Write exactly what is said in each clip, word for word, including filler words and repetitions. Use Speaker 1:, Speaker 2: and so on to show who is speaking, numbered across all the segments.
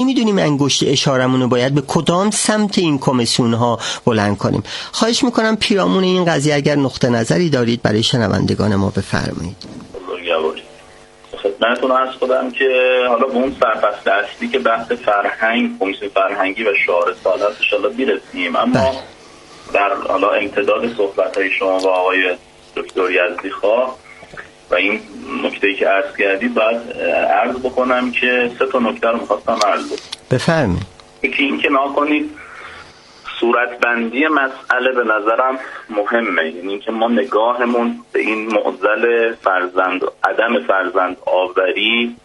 Speaker 1: میدونیم انگشت اشارمون رو باید به کدام سمت این کمیسیون ها بلند کنیم. خواهش میکنم پیرامون این قضیه اگر نقطه نظری دارید برای شنوندگان ما بفرمایید.
Speaker 2: خدمتتون عرض کنم که حالا به اون سرفصل اصلی که بحث فرهنگ، کمیسیون فرهنگی و شعار سال هست ان شاءالله میرسیم، اما بله. در حالا امتداد صحبت‌های شما و آقای دکتر یزدی‌خواه و این نکته‌ای که عرض کردید باید عرض بکنم که سه تا نکته رو می‌خواستم عرض کنم.
Speaker 1: بفرمایید.
Speaker 2: یکی این که ناکنید صورتبندی مسئله به نظرم مهمه، یعنی اینکه ما نگاهمون به این معضل فرزند عدم فرزند آوری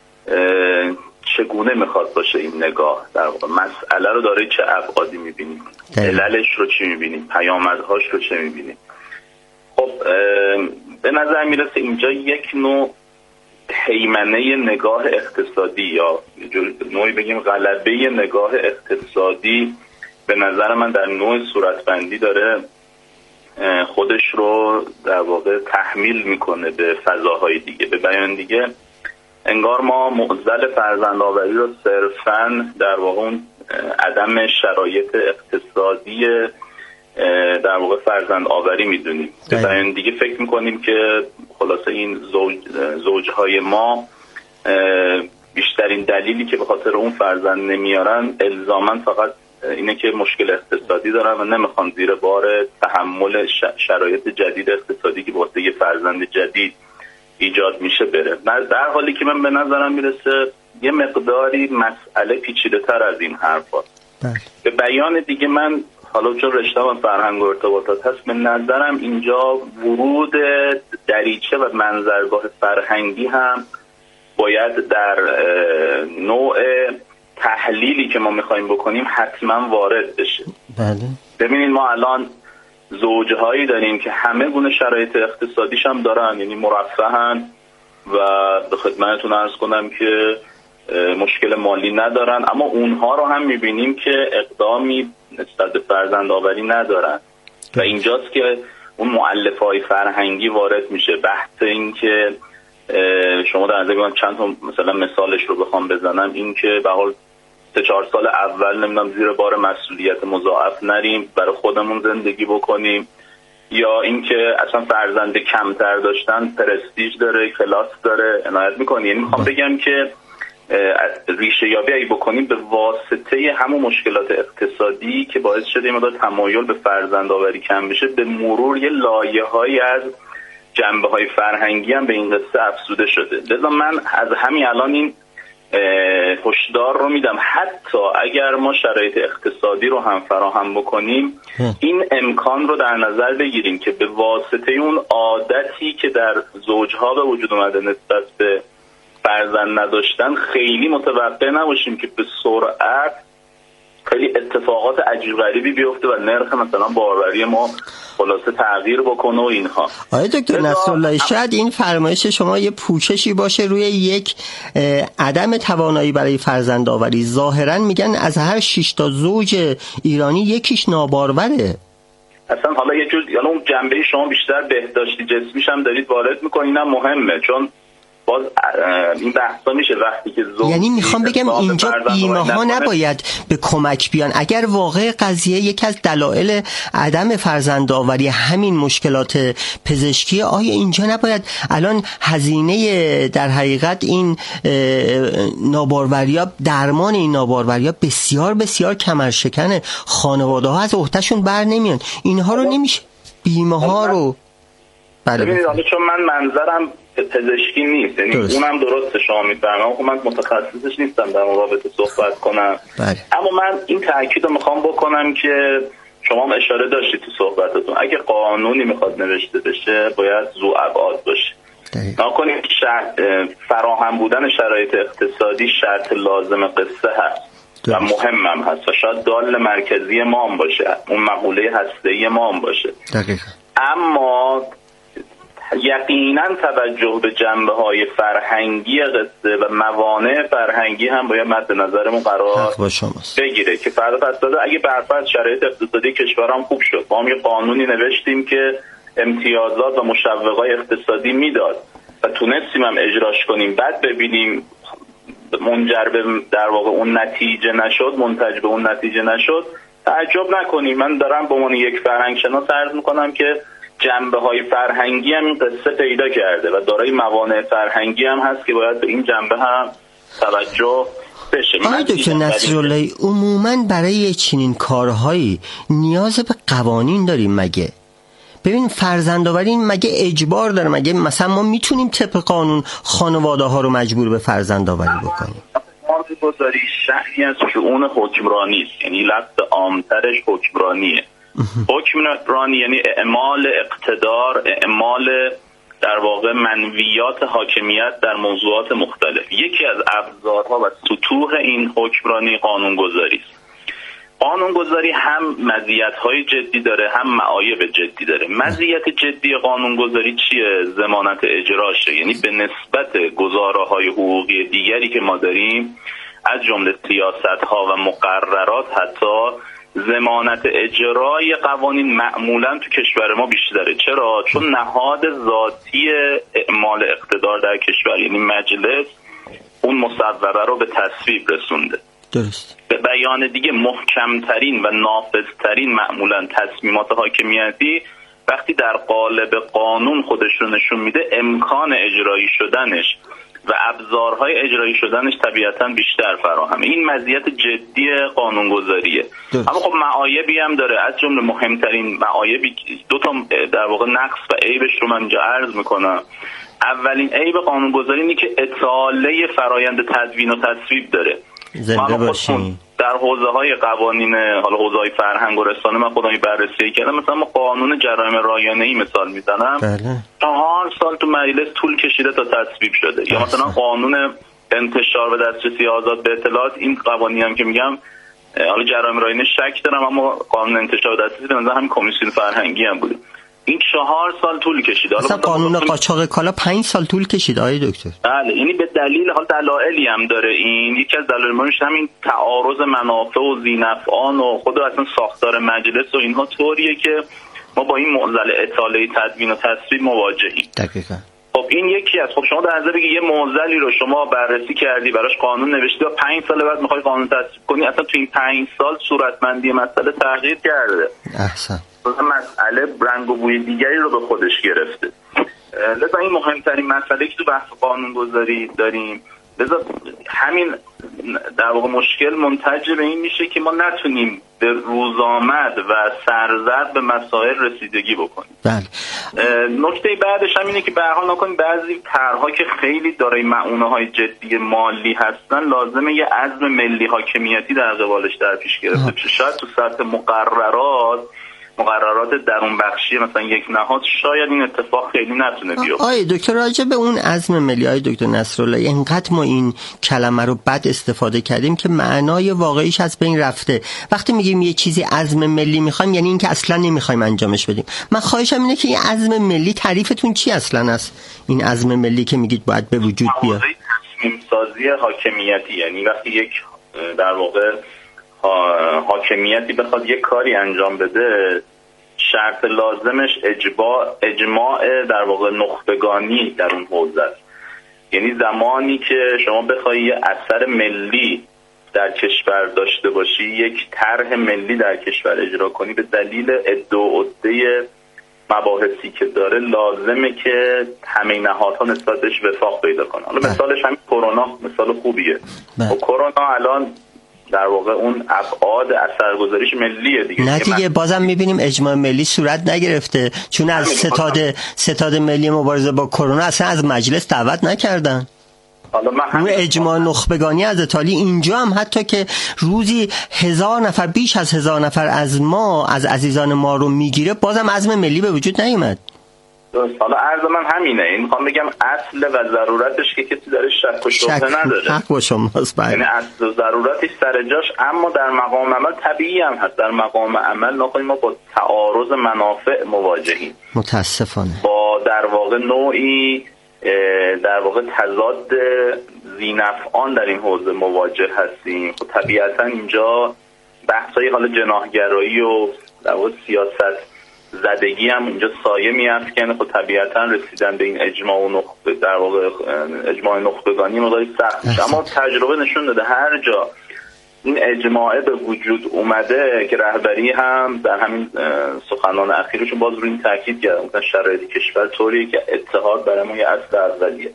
Speaker 2: چگونه میخواد باشه. این نگاه در واقع مسئله رو داره چه ابعادی میبینیم، عللش رو چی میبینیم، پیامدهاش رو چه میبینیم. خب به نظر میرسه اینجا یک نوع هیمنه نگاه اقتصادی یا نوعی بگیم غلبه نگاه اقتصادی به نظر من در نوع صورتبندی داره خودش رو در واقع تحمیل میکنه به فضاهای دیگه. به بیان دیگه انگار ما معضل فرزندآوری رو صرفاً در واقع اون عدم شرایط اقتصادی در واقع فرزندآوری میدونیم. به بیان دیگه فکر میکنیم که خلاصه این زوج زوجهای ما بیشترین دلیلی که به خاطر اون فرزند نمیارن الزاماً فقط اینه که مشکل اقتصادی دارن و نمیخوان زیر بار تحمل شرایط جدید اقتصادی که واسه یه فرزند جدید ایجاد میشه بره. در حالی که من به نظرم میرسه یه مقداری مسئله پیچیده تر از این حرفاست. به بیان دیگه من حالا چون رشته‌ام فرهنگ و ارتباطات هست، به نظرم اینجا ورود دریچه و منظرگاه فرهنگی هم باید در نوع تحلیلی که ما میخوایم بکنیم حتما وارد بشه.
Speaker 1: بله.
Speaker 2: ببینید ما الان زوجهایی داریم که همه گونه شرایط اقتصادیش هم دارن، یعنی مرفهن و به خدمتتون عرض کنم که مشکل مالی ندارن، اما اونها رو هم میبینیم که اقدامی نسبت به فرزندآوری ندارن و اینجاست که اون مؤلفه‌های فرهنگی وارد میشه. بحث این که شما در نظر بگیرید چند تا مثلا مثالش رو بخوام بزنم، این که به حال سه چهار سال اول نمیدونم زیر بار مسئولیت مضاعف نریم، برای خودمون زندگی بکنیم، یا اینکه اصلا فرزند کمتر داشتن پرستیژ داره، کلاس داره، عنایت میکنی. یعنی میخوام بگم که ریشه یابی اگه بکنیم به واسطه همون مشکلات اقتصادی که باعث شده این مقدار تمایل به فرزندآوری کم بشه، به مرور یه لایه‌هایی از جنبه‌های فرهنگی هم به این قصه افزوده شده. لذا من از همین الان این هشدار رو میدم، حتی اگر ما شرایط اقتصادی رو هم فراهم بکنیم این امکان رو در نظر بگیریم که به واسطه اون عادتی که در زوجها به وجود اومده نسبت به فرزند نداشتن خیلی متوقع نباشیم که به سرعت خیلی اتفاقات عجیب غریبی بیفته و نرخ مثلا باروری ما خلاصه تغییر بکنه و اینها.
Speaker 1: آقای دکتر نصرالله، شاید این فرمایش شما یه پوششی باشه روی یک عدم توانایی برای فرزندآوری. ظاهرا میگن از هر شش تا زوج ایرانی یکیش ناباروره.
Speaker 2: اصلا حالا یه جور یعنی اون جنبه شما بیشتر بهداشتی جسمیش هم دارید وارد میکنین، هم مهمه، چون باز این بحثا میشه وقتی که زوج،
Speaker 1: یعنی میخوام بگم اینجا بیمه ها نباید به کمک بیان. اگر واقع قضیه یکی از دلایل عدم فرزندآوری همین مشکلات پزشکی، آیا اینجا نباید الان هزینه در حقیقت این ناباروریا، درمان این ناباروریا بسیار بسیار کمرشکنه، خانواده ها از عهدهشون بر نمیان، اینها رو نمیشه بیمه ها رو.
Speaker 2: بله ببینید حالا چون من منظرم پزشکی نیست، یعنی اونم درسته شما میفرمایید، من متخصصش نیستم در اون رابطه صحبت کنم.
Speaker 1: بله.
Speaker 2: اما من این تاکید رو میخوام بکنم که شما هم اشاره داشتید تو صحبتتون، اگه قانونی میخواد نوشته بشه باید ذو ابعاد باشه. نکنید فراهم بودن شرایط اقتصادی شرط لازم قصه هست و مهم هم هست و شاید دال مرکزی ما هم باشه، اون مقوله هسته‌ای ما هم باشه.
Speaker 1: دقیقاً.
Speaker 2: اما یقینا توجه به جنبه‌های فرهنگی قصه و موانع فرهنگی هم باید مد نظرمون قرار بگیره که فردا پس داده اگه برفرض شرایط اقتصادی کشورم خوب شد، ما هم یه قانونی نوشتیم که امتیازات و مشوقات اقتصادی میداد و تونستیم هم اجراش کنیم، بعد ببینیم منجر به در واقع اون نتیجه نشد، منتج به اون نتیجه نشد، تعجب نکنید. من دارم به عنوان یک فرهنگ شناس عرض میکنم که جنبه های فرهنگی هم این قصه پیدا کرده و دارای موانع فرهنگی هم هست که باید به این جنبه هم توجه بشه.
Speaker 1: آقای دکتر نصراللهی، عموماً برای چنین کارهایی نیاز به قوانین داریم مگه؟ ببین فرزندآوری مگه اجبار داره؟ مگه مثلا ما میتونیم طبق قانون خانواده ها رو مجبور به فرزندآوری بکنیم؟
Speaker 2: قانون‌گذاری شأنی از شؤون حکمرانی است، یعنی لفظ عام‌ترش حکمرانیه. حکمرانی یعنی اعمال اقتدار، اعمال در واقع منویات حاکمیت در موضوعات مختلف. یکی از ابزارها و سطوح این حکمرانی قانون‌گذاری است. قانون‌گذاری هم مزیت‌های جدی داره، هم معایب جدی داره. مزیت جدی قانون‌گذاری چیه؟ ضمانت اجراشه، یعنی به نسبت گزاره‌های حقوقی دیگری که ما داریم از جمله سیاست‌ها و مقررات، حتی ضمانت اجرای قوانین معمولاً تو کشور ما بیشتره. چرا؟ چون نهاد ذاتی اعمال اقتدار در کشور، یعنی مجلس، اون مصوبه رو به تصویب رسونده.
Speaker 1: درست.
Speaker 2: به بیان دیگه محکمترین و نافذترین معمولاً تصمیمات حاکمیتی وقتی در قالب قانون خودش رو نشون میده، امکان اجرایی شدنش و ابزارهای اجرایی شدنش طبیعتاً بیشتر فراهمه. این مزیت جدی قانونگذاریه. اما خب معایبی هم داره. از جمله مهمترین معایبی، دو تا در واقع نقص و عیبش رو من اینجا عرض میکنم. اولین عیب قانونگذاری اینه که اطاله فرایند تدوین و تصویب داره.
Speaker 1: زنده باشین.
Speaker 2: در حوزه های قوانین، حالا حوزه های فرهنگ و رسانه، من خودم بررسی کردم. مثلا ما قانون جرایم رایانه‌ای مثال میزنم،
Speaker 1: بله.
Speaker 2: چهار سال تو مجلس طول کشیده تا تصویب شده. بله. یا مثلا قانون انتشار و دسترسی آزاد به اطلاعات، این قوانینی هم که میگم، حالا جرایم رایانه شک دارم، اما قانون انتشار و دسترسی به نظر همین کمیسیون فرهنگی هم بوده. این چهار سال طول کشیده.
Speaker 1: مثلا قانون قاچاق کالا پنج سال طول کشید آقای دکتر.
Speaker 2: بله، یعنی به دلیل، حال دلایلی هم داره. این یکی از دلایل مهمش همین تعارض منافع و ذینفعان و خود اصلا ساختار مجلس و اینها طوریه که ما با این معضل اطاله تدوین و تصویب مواجهیم.
Speaker 1: دقیقاً.
Speaker 2: خب این یکی از، خب شما در نظر بگید یه معضلی رو شما بررسی کردی، براش قانون نوشتی و پنج سال بعد میخوای قانون تصویب کنی، اصلا تو این پنج سال صورتمندی مسئله تغییر کرده.
Speaker 1: احسن.
Speaker 2: مسئله رنگ و بوی دیگری رو به خودش گرفته. لذا این مهمترین مسئله که تو بحث قانونگذاری داریم. لذا همین در واقع مشکل منتج به این میشه که ما نتونیم به روزآمد و سرزد به مسائل رسیدگی بکنیم.
Speaker 1: بله.
Speaker 2: نکته بعدش هم اینه که به هر حال نکنیم بعضی طرح‌ها که خیلی دارای معونه‌های جدی مالی هستن، لازمه یه عزم ملی حاکمیتی در قبالش در پیش گرفته بشه. شاید تو سطح مقررات مقررات درون بخشی مثلا یک نهاد شاید این اتفاق خیلی نتونه بیفته.
Speaker 1: آقای دکتر راجع به اون عزم ملی، آقای دکتر نصراللهی، اینقدر ما این کلمه رو بد استفاده کردیم که معنای واقعیش از بین رفته. وقتی میگیم یه چیزی عزم ملی میخوایم، یعنی اینکه اصلا نمیخوایم انجامش بدیم. من خواهشم اینه که این عزم ملی تعریفتون چی اصلا است؟ این عزم ملی که میگید باید به وجود بیاد.
Speaker 2: تصمیم سازی حاکمیتی، یعنی وقتی یک در واقع حاکمیتی بخواد یک کاری انجام بده، شرط لازمش اجبا اجماع در واقع نخبگانی در اون حوزه است. یعنی زمانی که شما بخوای یه اثر ملی در کشور داشته باشی، یک طرح ملی در کشور اجرا کنی، به دلیل عده و عده مباحثی که داره لازمه که همه نهادها نسبت بهش وفاق پیدا کنن. حالا مثالش همین کرونا مثال خوبیه. و کرونا الان در واقع اون ابعاد اثرگذاریش ملیه دیگه.
Speaker 1: نه دیگه، بازم میبینیم اجماع ملی صورت نگرفته، چون از ستاد ستاد ملی مبارزه با کرونا اصلا از مجلس دعوت نکردن.
Speaker 2: حالا من
Speaker 1: اون اجماع نخبگانی از ایتالی اینجا هم حتی که روزی هزار نفر، بیش از هزار نفر از ما، از عزیزان ما رو میگیره، بازم عزم ملی به وجود نیومد.
Speaker 2: درست. حالا عرض من همینه، این میخوام بگم اصل و ضرورتش که کسی داره شک و شبهه نداره.
Speaker 1: حق با شماست.
Speaker 2: یعنی اصل و ضرورتش سر جاش، اما در مقام عمل طبیعی هم هست. در مقام عمل نکنیم ما با تعارض منافع مواجهیم،
Speaker 1: متاسفانه با
Speaker 2: در واقع نوعی در واقع تضاد ذینفعان در این حوزه مواجه هستیم. خب طبیعتا اینجا بحثای حالا جناحگرایی و در واقع سیاست زدگی هم اینجا سایه می‌افکنه. خب طبیعتا رسیدن به این اجماع و نخبه در واقع اجماع نخبگانی مقداری سخت میشه، اما تجربه نشون داده هر جا این اجماع به وجود اومده که رهبری هم در همین سخنان اخیرشون باز روی این تاکید کرد مثلا شرایط کشور طوریه که اتحاد برای ما یه اصل اولیه.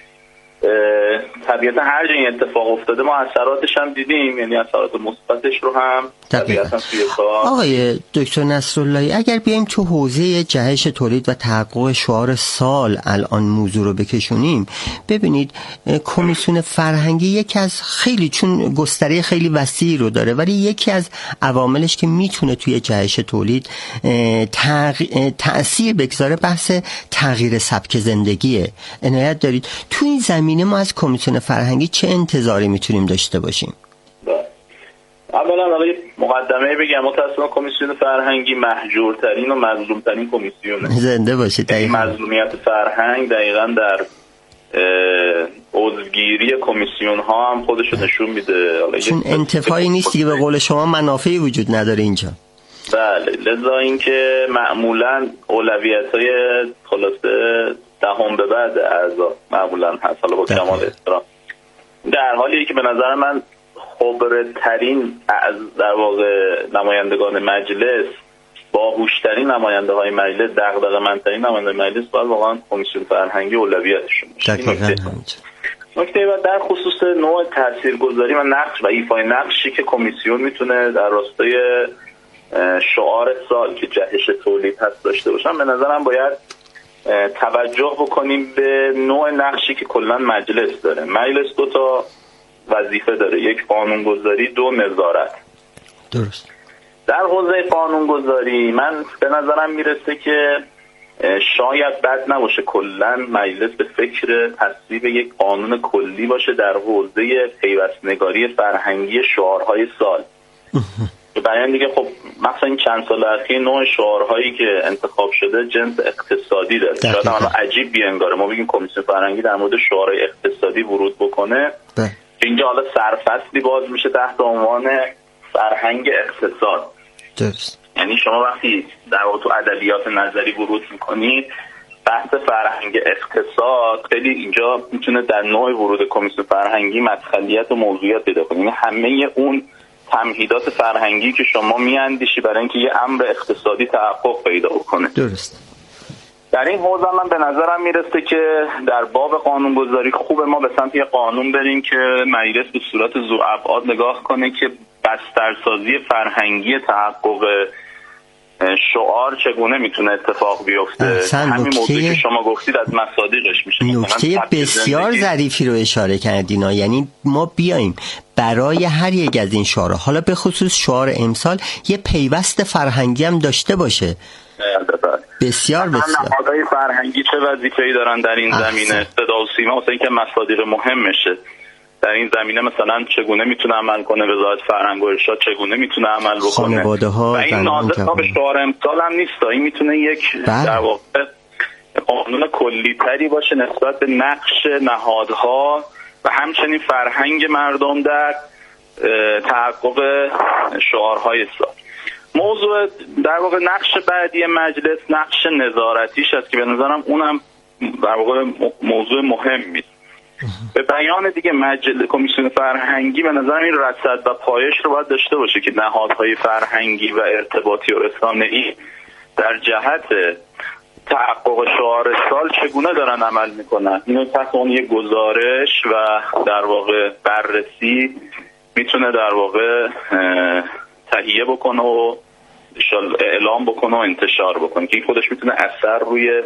Speaker 2: طبیعتا هر جا این اتفاق افتاده ما اثراتش هم دیدیم، یعنی اثرات مثبتش رو هم طبیعتا توی کار.
Speaker 1: آقای دکتر نصراللهی اگر بیایم تو حوزه جهش تولید و تحقق شعار سال الان موضوع رو بکشونیم، ببینید کمیسیون فرهنگی یکی از خیلی چون گستره خیلی وسیعی رو داره، ولی یکی از عواملش که میتونه توی جهش تولید تغ... تأثیر بگذاره بحث تغییر سبک زندگیه. عنایت دارید تو این زمینه ما از کمیسیون فرهنگی چه انتظاری میتونیم داشته باشیم؟
Speaker 2: اولا ولی مقدمه بگم متأسفانه کمیسیون فرهنگی محجورترین و مظلومترین کمیسیونه.
Speaker 1: زنده باشید. دقیقاً
Speaker 2: مظلومیت فرهنگ دقیقاً در عضوگیری کمیسیون ها هم خودش رو نشون میده،
Speaker 1: چون انتفاعی نیست دیگه، به قول شما منافعی وجود نداره اینجا.
Speaker 2: بله، لذا اینکه معمولاً اولویت‌های خلاصه دهم به بعد اعضا معمولاً هست، حالا با کمال احترام، در حالی که به نظر من خبرترین از در واقع نمایندگان مجلس، باهوشترین نماینده های مجلس، دغدغه‌مندترین نماینده مجلس باید واقعا کمیسیون فرهنگی اولویتشون باشه. نکته بعد در خصوص نوع تاثیرگذاری و نقش و ایفای نقشی که کمیسیون میتونه در راستای شعار سال که جهش تولید هست داشته باشن، به نظرم باید توجه بکنیم به نوع نقشی که کلا مجلس داره. مجلس دو تا وظیفه داره، یک قانونگذاری، دو نظارت.
Speaker 1: درست.
Speaker 2: در حوزه قانونگذاری من به نظرم میرسه که شاید بد نباشه کلا مجلس به فکر تصویب یک قانون کلی باشه در حوزه پیوستنگاری فرهنگی شعارهای سال. بیان دیگه خب مثلا این چند سال اخیر نوع شعارهایی که انتخاب شده جنس اقتصادی داره. شاید الان عجیب بینگاره ما بگیم کمیسیون فرهنگی در مورد شعارهای اقتصادی ورود بکنه. ده. اینجا حالا سرفصلی باز میشه تحت عنوان فرهنگ اقتصاد.
Speaker 1: درست.
Speaker 2: یعنی شما وقتی در واقع تو ادبیات نظری ورود میکنید بحث فرهنگ اقتصاد خیلی اینجا میتونه در نوع ورود کمیسیون فرهنگی مدخلیت و موضوعیت پیدا کنه. یعنی همه اون تمهیدات فرهنگی که شما میاندیشی برای اینکه یه امر اقتصادی تحقق پیدا کنه.
Speaker 1: درست.
Speaker 2: در این حوزه من به نظرم میرسه که در باب قانونگذاری خوب ما به سمت یه قانون بریم که مجلس به صورت ذوابعاد نگاه کنه که بسترسازی فرهنگی تحقق شعار چگونه میتونه اتفاق بیفته. همین موضوعی که شما گفتید از مصادیقش میشه.
Speaker 1: نکته بسیار ظریفی رو اشاره کردین، یعنی ما بیایم برای هر یک از این شعارها، حالا به خصوص شعار امسال، یه پیوست فرهنگی هم داشته باشه. بسیار بسیار.
Speaker 2: نهادهای فرهنگی چه وظیفه‌ای دارن در این احسن. زمینه؟ صدا و سیما مثلا اینکه مصادیق مهمشه در این زمینه، مثلا چگونه میتونه عمل کنه وزارت فرهنگ و ارشاد، چگونه میتونه عمل بکنه و این ناظر به شعار امسال هم نیست، این میتونه یک بله. در واقع قانون کلی تری باشه نسبت به نقش نهادها و همچنین فرهنگ مردم در تحقق شعارهای سال. موضوع در واقع نقش بعدی مجلس نقش نظارتیش است که به نظرم اونم در واقع موضوع مهمی است. به بیان دیگه مجلس کمیسیون فرهنگی به نظر این رصد و پایش رو باید داشته باشه که نهادهای فرهنگی و ارتباطی و رسانه‌ای در جهت تحقق شعار سال چگونه دارن عمل میکنن. اینو تحت اون یک گزارش و در واقع بررسی میتونه در واقع تهیه بکنه و اعلام بکنه و انتشار بکنه که این خودش میتونه اثر روی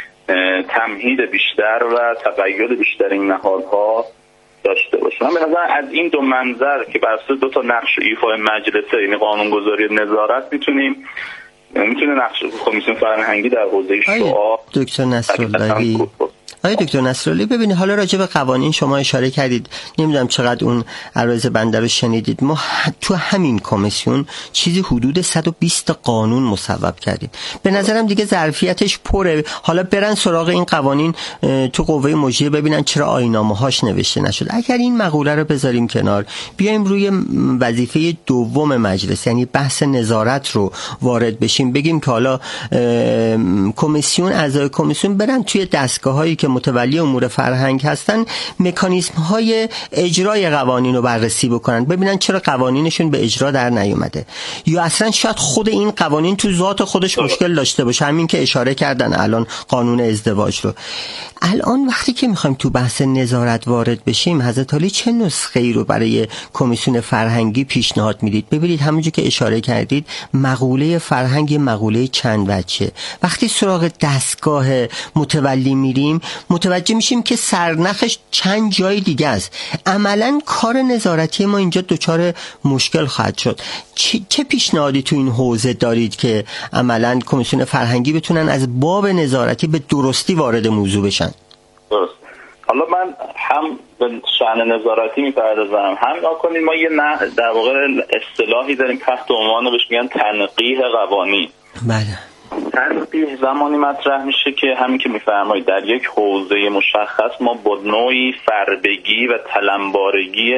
Speaker 2: تمهید بیشتر و تقید بیشتر این نهادها داشته باشه. من به نظر از این دو منظر که بر اساس دو تا نقش ایفای مجلسه، یعنی قانونگذاری نظارت، میتونیم میتونه نقش کمیسیون فرهنگی در حوزه شعار.
Speaker 1: دکتر نصراللهی آقای دکتر نصرالله ببینید حالا راجع به قوانین شما اشاره کردید، نمیدونم چقدر اون عرض بنده رو شنیدید. ما تو همین کمیسیون چیزی حدود صد و بیست قانون مصوب کردیم. به نظرم دیگه ظرفیتش پره. حالا برن سراغ این قوانین تو قوه مجریه ببینن چرا آیین‌نامه‌هاش نوشته نشد. اگر این مقوله رو بذاریم کنار، بیایم روی وظیفه دوم مجلس یعنی بحث نظارت رو وارد بشیم، بگیم که حالا کمیسیون، اعضای کمیسیون برن توی دستگاه‌هایی که متولی امور فرهنگ هستن مکانیزم‌های اجرای قوانین رو بررسی بکنن، ببینن چرا قوانینشون به اجرا در نیومده، یا اصلا شاید خود این قوانین تو ذات خودش مشکل داشته باشه. همین که اشاره کردن الان قانون ازدواج رو. الان وقتی که میخوایم تو بحث نظارت وارد بشیم، حضرت علی چه نسخه ای رو برای کمیسیون فرهنگی پیشنهاد میدید؟ ببینید همونجوری که اشاره کردید مقوله فرهنگ مقوله چند وجهه. وقتی سراغ دستگاه متولی میریم متوجه میشیم که سرنخش چند جای دیگه است. عملاً کار نظارتی ما اینجا دچار مشکل خواهد شد. چه پیشنهادی تو این حوزه دارید که عملاً کمیسیون فرهنگی بتونن از باب نظارتی به درستی وارد موضوع بشن؟
Speaker 2: درست. حالا من هم به شأن نظارتی میپردازم، هم نکنید ما یه نه در واقع اصطلاحی داریم تحت عنوان بهش میگن تنقیح قوانین.
Speaker 1: بله.
Speaker 2: تنقیح زمانی مطرح میشه که همین که میفرمایید در یک حوزه مشخص ما با نوعی فردگی و تلمبارگی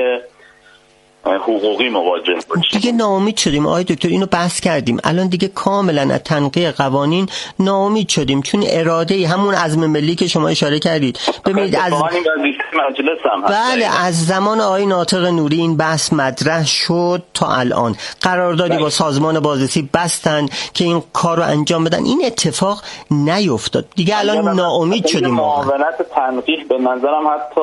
Speaker 2: حقوقی مواجه باشیم.
Speaker 1: دیگه ناامید شدیم آقای دکتر، اینو بحث کردیم. الان دیگه کاملا از تنقیح قوانین ناامید شدیم، چون اراده همون عزم ملی که شما اشاره کردید. ببینید از
Speaker 2: مجلس هم
Speaker 1: بله از زمان آقای ناطق نوری این بحث مطرح شد تا الان قراردادی بله. با سازمان بازرسی بستن که این کار رو انجام بدن، این اتفاق نیفتاد. دیگه الان ناامید شدیم.
Speaker 2: معاونت تنقیح به نظرم حتی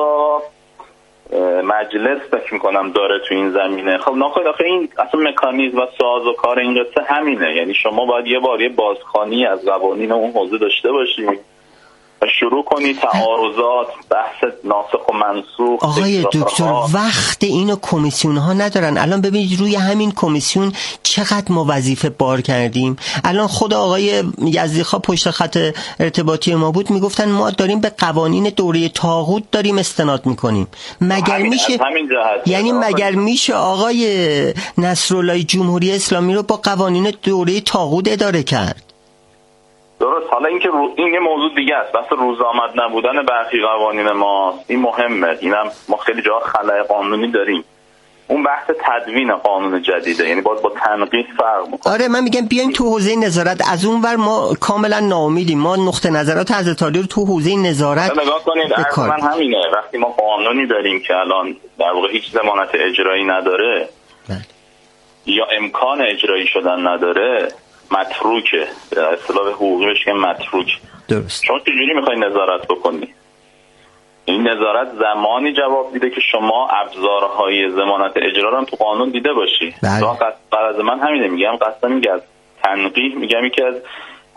Speaker 2: مجلس فکر میکنم داره تو این زمینه. خب ناخواد آخه این اصلا مکانیزم و ساز و کار این قصه همینه، یعنی شما باید یه بار یه بازخوانی از قوانین اون حوزه داشته باشید و شروع کنید تعارضات، بحث ناسخ و منسوخ.
Speaker 1: آقای دکتر وقت اینو کمیسیون ها ندارن. الان ببینید روی همین کمیسیون چقدر ما وظیفه بار کردیم. الان خود آقای یزدیخا پشت خط ارتباطی ما بود، میگفتن ما داریم به قوانین دوره طاغوت داریم استناد میکنیم. مگر میشه یعنی مگر میشه آقای نصرالله جمهوری اسلامی رو با قوانین دوره طاغوت اداره کرد؟
Speaker 2: درست. حالا اینکه این یه موضوع دیگه است، بحث روزآمد نبودن برخی قوانین ما، این مهمه. اینم ما خیلی جا خلأ قانونی داریم. اون بحث تدوین قانون جدیده، یعنی باید با تنقیح فرق میکنه.
Speaker 1: آره من میگم بیایم تو حوزه نظارت. از اون ور ما کاملا ناامیدیم. ما نقطه نظرات حضرت علی رو تو حوزه نظارت
Speaker 2: نگاه کنید. اصلا همینه، وقتی ما قانونی داریم که الان در واقع هیچ ضمانت اجرایی نداره بله. یا امکان اجرایی شدن نداره، متروکه. به اصطلاح حقوقی بهش میگن متروک.
Speaker 1: درست.
Speaker 2: شما چجوری میخواید نظارت بکنی؟ این نظارت زمانی جواب میده که شما ابزارهای ضمانت اجرا رو تو قانون دیده باشی.
Speaker 1: بله.
Speaker 2: قصد من همینه، میگم قصد میگم تنقیح، میگم یکی از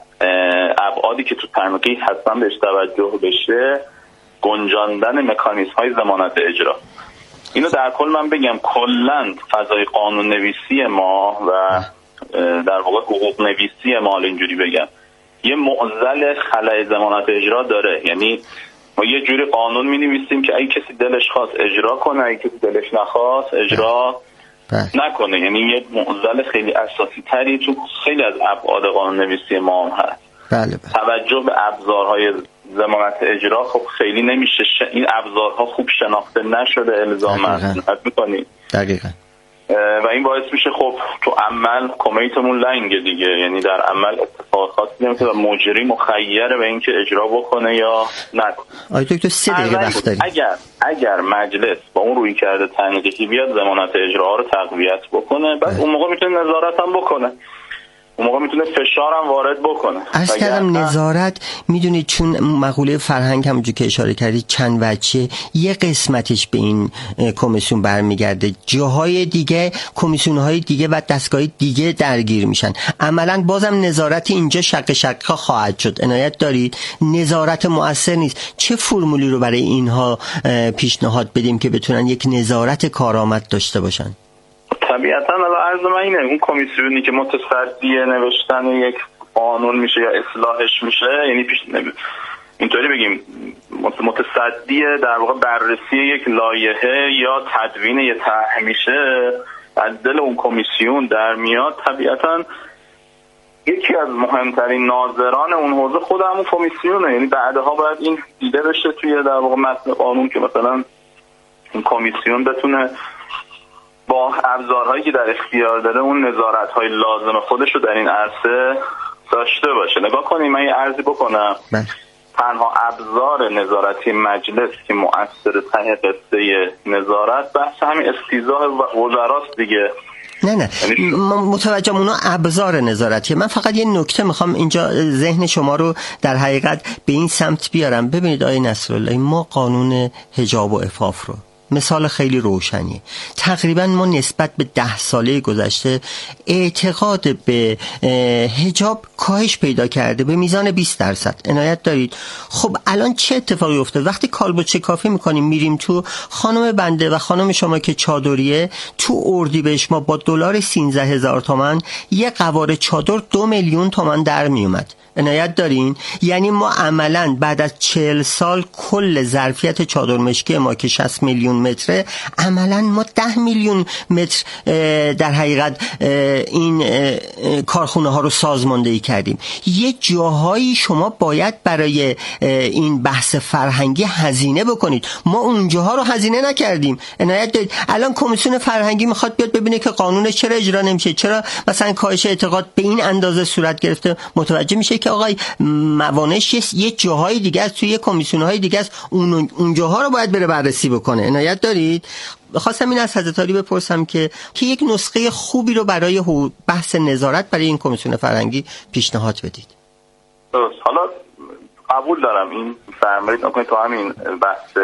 Speaker 2: ابعادی که تو تنقیح هستن بهش توجه بشه گنجاندن مکانیزم های ضمانت اجرا. اینو در کل من بگم کلا فضای قانون نویسی ما و در واقع حقوق نویسی ما اینجوری بگم یه معضل خلأ ضمانت اجرا داره. یعنی ما یه جوری قانون می نویسیم که اگه کسی دلش خواست اجرا کنه، اگه کسی دلش نخواست اجرا نکنه. یعنی یه معضل خیلی اساسی تری تو خیلی از ابعاد قانون نویسی ما هم هست.
Speaker 1: بله بله.
Speaker 2: توجه به ابزارهای ضمانت اجرا خب خیلی نمیشه. ش... این ابزارها خوب شناخته نشده الزاما. می‌کنید
Speaker 1: دقیقاً.
Speaker 2: و این باعث میشه خب تو عمل کمیتمون لنگه دیگه، یعنی در عمل اتفاق خاصی نمیفته و مجری مخیره به اینکه اجرا بکنه یا نکنه.
Speaker 1: آقای دکتر سه دقیقه وقت داریم.
Speaker 2: اگر اگر مجلس با اون روی کرده تنقیحی بیاد ضمانت اجرا رو تقویت بکنه، بعد اون موقع میتونه نظارت هم بکنه، اون موقع میتونه فشار هم وارد بکنه.
Speaker 1: عرض کردم نظارت میدونید چون مقوله فرهنگ همونجور که اشاره کردید چند وجه، یه قسمتش به این کمیسیون برمیگرده، جاهای دیگه کمیسیون‌های دیگه و دستگاه دیگه درگیر میشن. عملاً بازم نظارت اینجا شق شقا خواهد شد. عنایت دارید نظارت مؤثر نیست. چه فرمولی رو برای اینها پیشنهاد بدیم که بتونن یک نظارت کارآمد داشته باشن؟
Speaker 2: طبیعتاً الان عرض من اینه، اون کمیسیونی که متصدی نوشتن یک قانون میشه یا اصلاحش میشه، یعنی پیش اینطوری بگیم متصدی در واقع بررسی یک لایحه یا تدوین یه طرح میشه، از دل اون کمیسیون در میاد، طبیعتاً یکی از مهمترین ناظران اون حوزه خود همون کمیسیونه. یعنی بعدها باید این دیده بشه توی در واقع متن قانون که مثلا این کمیسیون بتونه با ابزارهایی که در اختیار داره اون نظارت‌های لازم خودش رو در این عرصه داشته باشه. نگاه کنید، من یه عرضی بکنم. بله. تنها ابزار نظارتی مجلس که مؤثر ته قصه نظارت بحث همین استیضاح وزراست دیگه.
Speaker 1: نه نه متوجهم، اونا ابزار نظارتیه. من فقط یه نکته میخوام اینجا ذهن شما رو در حقیقت به این سمت بیارم. ببینید آقای نصراللهی، ما قانون حجاب و عفاف رو مثال خیلی روشنیه. تقریبا ما نسبت به ده ساله گذشته اعتقاد به حجاب کاهش پیدا کرده به میزان بیست درصد. عنایت دارید؟ خب الان چه اتفاقی افتاد؟ وقتی کالبد کافی میکنیم میریم تو، خانم بنده و خانم شما که چادریه، تو اردیبهشت ما با دلار سیزده هزار تومان یه قواره چادر دو میلیون تومان در میومد. عنایت دارین؟ یعنی ما عملاً بعد از چهل سال کل ظرفیت چادر مشکی ما که شصت میلیون متره، عملاً ما ده میلیون متر در حقیقت این کارخونه ها رو سازماندهی کردیم. یه جاهایی شما باید برای این بحث فرهنگی هزینه بکنید. ما اونجاها رو هزینه نکردیم. عنایت دارید؟ الان کمیسیون فرهنگی میخواد بیاد ببینه که قانون چرا اجرا نمیشه، چرا مثلا کاهش اعتقاد به این اندازه صورت گرفته. متوجه میشه که آقای موانعش یه جاهای دیگه است، توی کمیسیون‌های دیگه است، اون اونجاها رو باید بره بررسی بکنه. عنایت دارید؟ خواستم این از حضرت عالی بپرسم که که یک نسخه خوبی رو برای بحث نظارت برای این کمیسیون فرهنگی پیشنهاد بدید.
Speaker 2: درست. حالا قبول دارم این فرمایید نکنید تو همین بحث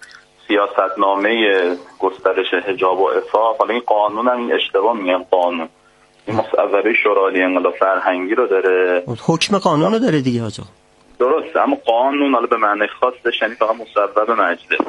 Speaker 2: سیاستنامه گسترش حجاب و عفاف، حالا این قانون هم این اشتباه میگم، قانون این مصوبه شورای انقلاب فرهنگی رو داره،
Speaker 1: حکم قانون رو داره دیگه آقا.
Speaker 2: درست، اما قانون حالا به معنی خاصش یعنی فقط مصوبه مجلس.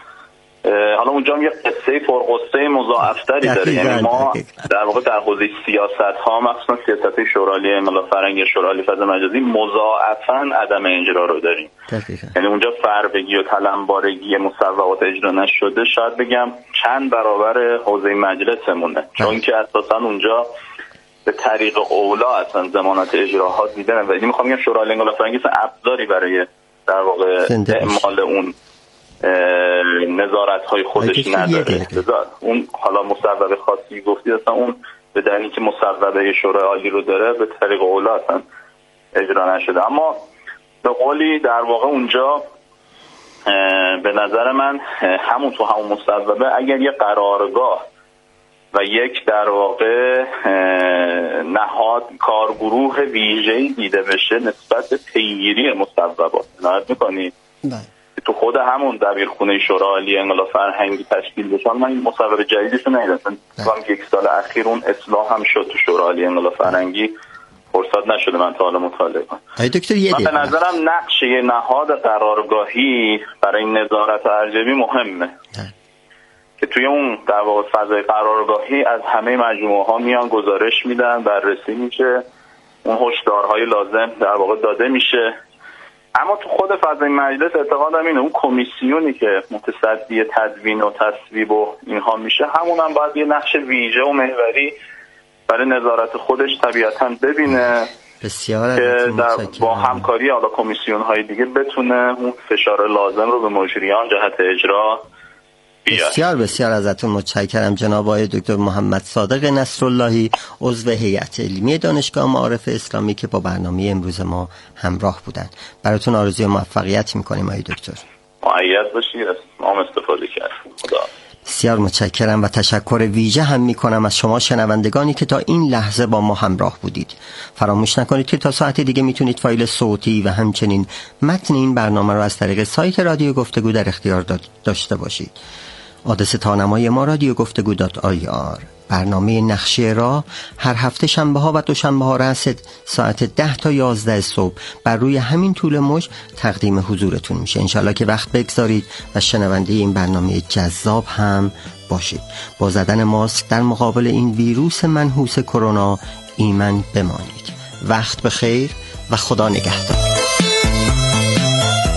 Speaker 2: حالا اونجا هم یه قصه پرقصه مضاعفتری داره. یعنی ما در واقع در حوزه سیاست ها، مخصوصا سیاست شورای انقلاب فرهنگی، شورای فضا مجازی، مضاعفاً عدم اجرا رو داریم. دقیقا. یعنی اونجا فربگی و تلمبارگی مصوبات اجرا نشده شاید بگم چند برابر حوزه مجلسمونه، چون که اساساً اونجا به طریق اولا اصلا ضمانت اجراها دیده نمیشه. ولی میخوام بگم شورای انقلاب فرهنگی ابزاری برای در واقع اعمال اون نظارت های خودش نداره. اون حالا مصوبه خاصی گفتید، اصلا اون به دلیلی که مصوبه شورای عالی رو داره به طریق اولا اصلا اجرا نشده. اما به قولی در واقع اونجا به نظر من همون تو همون مصوبه اگر یه قرارگاه و یک در واقع نهاد کارگروه ویژه‌ای دیده بشه نسبت به پیگیری مصوبات، نهایت میکنید تو خود همون دبیرخونه شورای عالی انقلاب فرهنگی تشکیل بشه. من این مصوبه جدیدش رو ندیدم، مثلا یک سال اخیر اون اصلاح هم شد تو شورای عالی انقلاب فرهنگی، فرصت نشده من تا حالا مطالعه کنم. من به نظرم نقش یه نهاد قرارگاهی برای نظارت ارجبی مهمه که توی اون در واقع فضای قرارگاهی از همه مجموعه ها میان گزارش میدن، بررسی میشه، اون هشدارهای لازم در واقع داده میشه. اما تو خود فضای مجلس اعتقادم اینه اون کمیسیونی که متصدی تدوین و تصویب و اینها میشه، همون هم باید یه نقش ویژه و محوری برای نظارت خودش طبیعتاً ببینه
Speaker 1: بسیار
Speaker 2: که با همکاری حالا کمیسیون های دیگه بتونه اون فشار لازم رو به مجریان جهت اجرا بیاد.
Speaker 1: بسیار بسیار ازتون متشکرم جناب آقای دکتر محمد صادق نصراللهی، عضو هیئت علمی دانشگاه معارف اسلامی که با برنامه امروز ما همراه بودند. براتون آرزوی موفقیت میکنیم آقای دکتر.
Speaker 2: مؤید باشید، ما هم استفاده کردیم. خدا.
Speaker 1: بسیار متشکرم و تشکر ویژه هم میکنم از شما شنوندگانی که تا این لحظه با ما همراه بودید. فراموش نکنید که تا ساعت دیگه میتونید فایل صوتی و همچنین متن این برنامه رو از طریق سایت رادیو گفتگو در اختیار داشته باشید. آدرس تانمای ما رادیو گفتگو دات آی آر. برنامه نقشه راه هر هفته شنبه ها و دوشنبه ها رأس ساعت ده تا یازده صبح بر روی همین طول موج تقدیم حضورتون میشه. انشالله که وقت بگذارید و شنونده این برنامه جذاب هم باشید. با زدن ماسک در مقابل این ویروس منحوس کرونا ایمن بمانید. وقت بخیر و خدا نگهدار.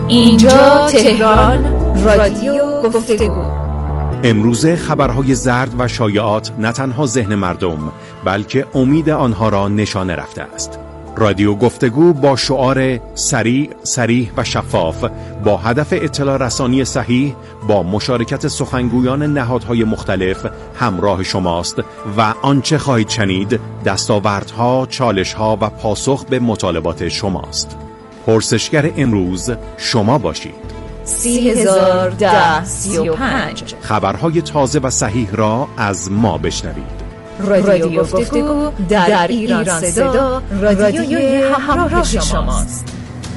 Speaker 3: اینجا تهران، رادیو گفتگو.
Speaker 4: امروزه خبرهای زرد و شایعات نه تنها ذهن مردم بلکه امید آنها را نشانه رفته است. رادیو گفتگو با شعار سریع، صریح و شفاف با هدف اطلاع رسانی صحیح با مشارکت سخنگویان نهادهای مختلف همراه شماست و آنچه خواهید شنید دستاوردها، چالشها و پاسخ به مطالبات شماست. پرسشگر امروز شما باشید.
Speaker 3: سی هزار ده سی و پنج.
Speaker 4: خبرهای تازه و صحیح را از ما بشنوید.
Speaker 3: رادیو گفتگو در ایران صدا، رادیوی همراه شماست.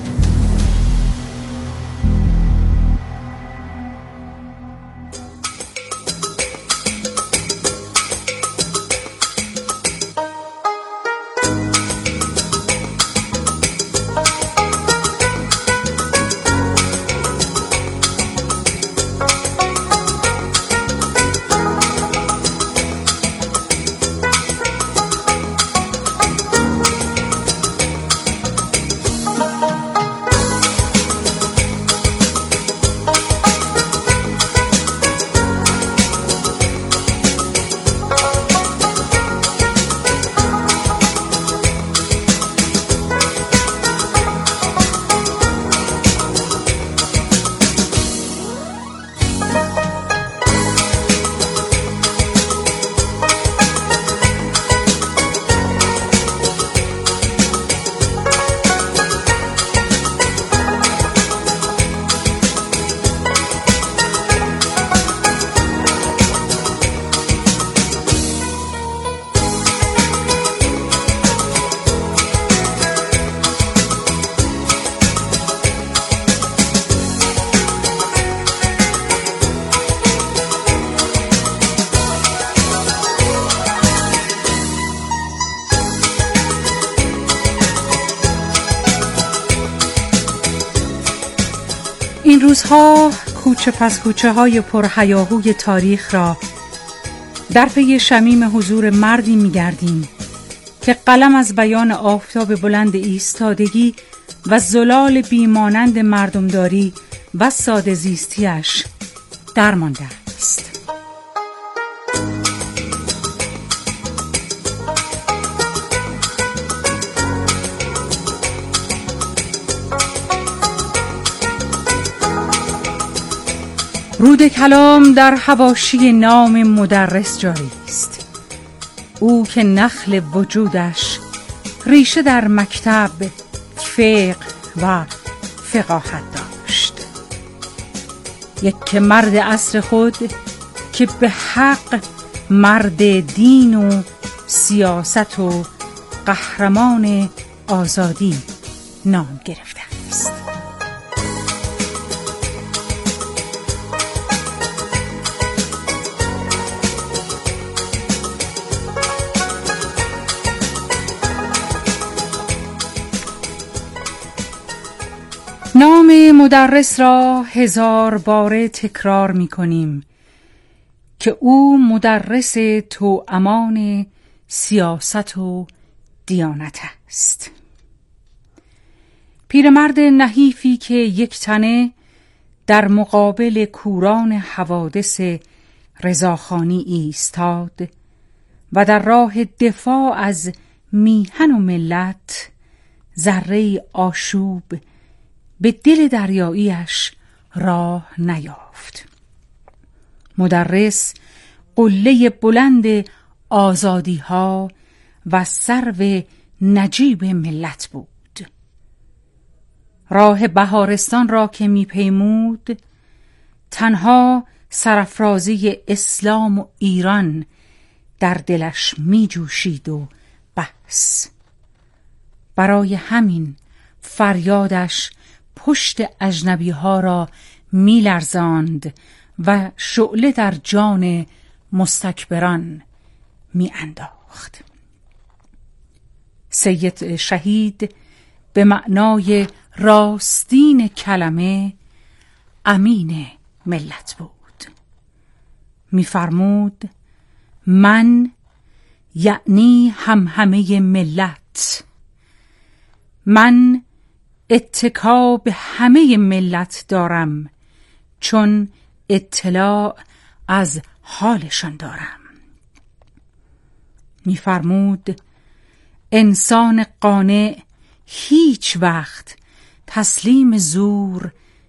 Speaker 5: این روزها کوچه پس کوچه های پرهیاهوی تاریخ را در پی شمیم حضور مردی می‌گردیم که قلم از بیان آفتاب بلند ایستادگی و زلال بیمانند مردمداری و ساده زیستیش درمانده است. رود کلام در حواشی نام مدرس جاری است. او که نخل وجودش ریشه در مکتب، فقه و فقاهت داشت. یک مرد عصر خود که به حق مرد دین و سیاست و قهرمان آزادی نام گرفته است. نام مدرس را هزار باره تکرار می کنیم که او مدرس توامان سیاست و دیانت است. پیرمرد نحیفی که یک تنه در مقابل کوران حوادث رضاخانی ایستاد و در راه دفاع از میهن و ملت ذره آشوب به دل دریاییش راه نیافت. مدرس قله بلند آزادی ها و سرو نجیب ملت بود. راه بهارستان را که می پیمود تنها سرافرازی اسلام و ایران در دلش می جوشید و بس. برای همین فریادش پشت اجنبی ها را می لرزاند و شعله در جان مستکبران می انداخت. سید شهید به معنای راستین کلمه امین ملت بود. می فرمود من یعنی همهمه ملت، من اتکا به همه ملت دارم، چون اطلاع از حالشان دارم. می‌فرمود انسان قانع هیچ وقت تسلیم زور